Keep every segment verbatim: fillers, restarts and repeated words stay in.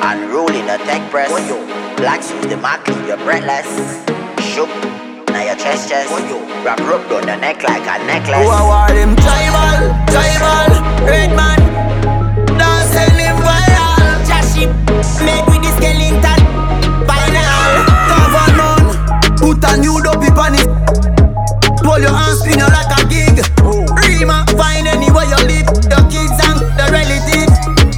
Unruly the tech press. Blacks use the mark, leave you breathless. Shook, now your chest chest. Wrap rope down the neck like a necklace. Who are them tribal, tribal, red man. Dancing him viral. Chashi, made with the skeleton. Final, government. Put a new dopey on it. Pull your hands, spin you like a gig. Rima, find anywhere you live. Your kids and the relatives.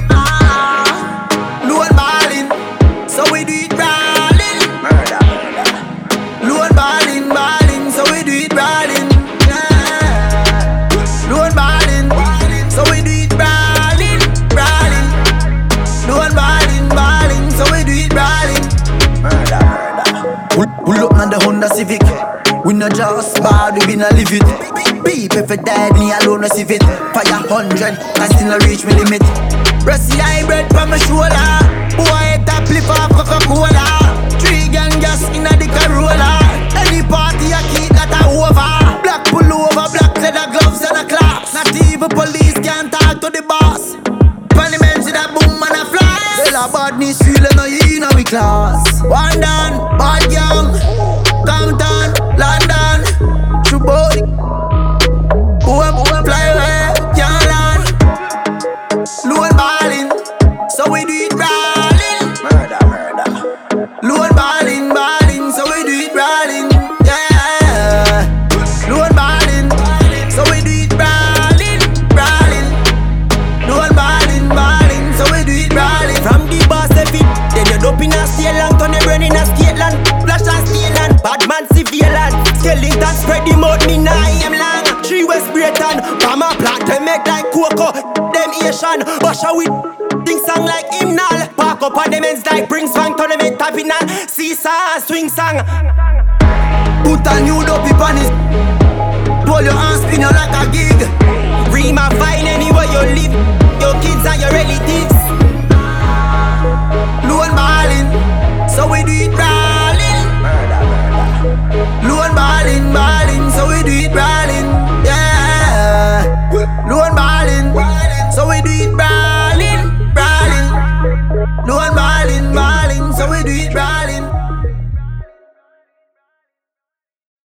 Ah, low and ballin', so we do it ballin'. Murder, murder. Low and ballin', ballin', so we do it ballin'. Yeah. Low and ballin', so we do it ballin', ballin'. Low and ballin', ballin', so we do it ballin'. Murder, murder. Pull, pull up on the Honda Civic. We no just bad, we been a live it. Beep if it dead, me alone no see it. Fire hundred, I still no reach me limit. Rusty hybrid from my shoulder. Boy, it a flip off Coca-Cola. Three gang gas in a the Corolla. Any party I keep that a over. Black pull over, black leather gloves and a clocks. Not even police can talk to the boss. Parliament see that boom and a flash. Tell a badness feeling no in a we class. One down, bad young. Compton, London, Chubody. Boom, boom, fly away, can't land. Low and ballin', so we do it ballin'. Murder, murder. Low and ballin', ballin', so we do it ballin'. Yeah. Low and ballin', so we do it ballin', ballin'. Low and ballin', ballin', so we do it ballin'. From the boss of it, then you dope in a steel land, turn your brain in a skate land. Flash and steel land, bad man civilian. Skeleton spread the mouth, me nah am long. Three West Britain, from a plot, they make like cocoa. Them Asian, wash out with sing song like hymnal. Park up on them ends like bring swang tournament tapping and seesaw swing song. Put a new dopey on it. Pull your